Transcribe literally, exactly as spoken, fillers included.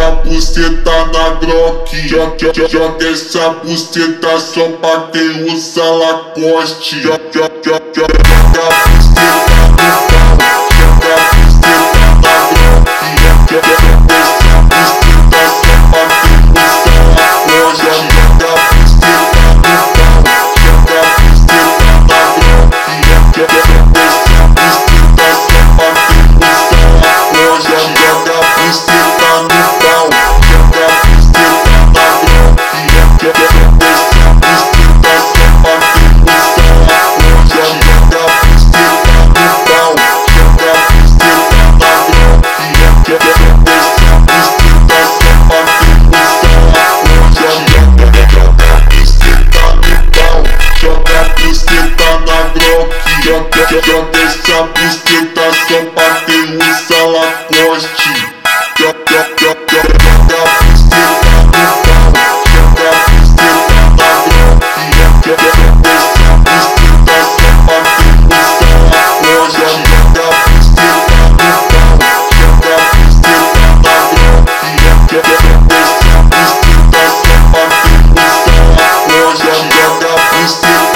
joga a buceta na Glock. Joga, joga, joga essa buceta só pra quem usa Lacoste. Joga, joga, joga, joga a buceta no pau. Joga a buceta na Glock. Joga, joga essa buceta só pra quem usa Lacoste. Joga a buceta no pau. Joga a buceta na Glock. Joga, joga essa buceta só pra quem usa Lacoste. Joga a buceta no pau. Joga a buceta na Glock. Joga, joga essa buceta só pra quem usa Lacoste. Joga a buceta no pau. Joga a buceta na Glock. Joga, joga essa buceta só pra quem usa Lacoste. Joga, joga a buceta no pau. Joga a buceta na Glock. Joga, joga essa buceta só pra quem usa Lacoste. Joga, joga, joga a buceta no pau. Joga a buceta na Glock. Joga, joga essa buceta só pra quem usa Lacoste. Joga a buceta no pau. Joga a buceta na Glock. Joga, joga essa buceta só pra quem usa Lacoste. Joga a buceta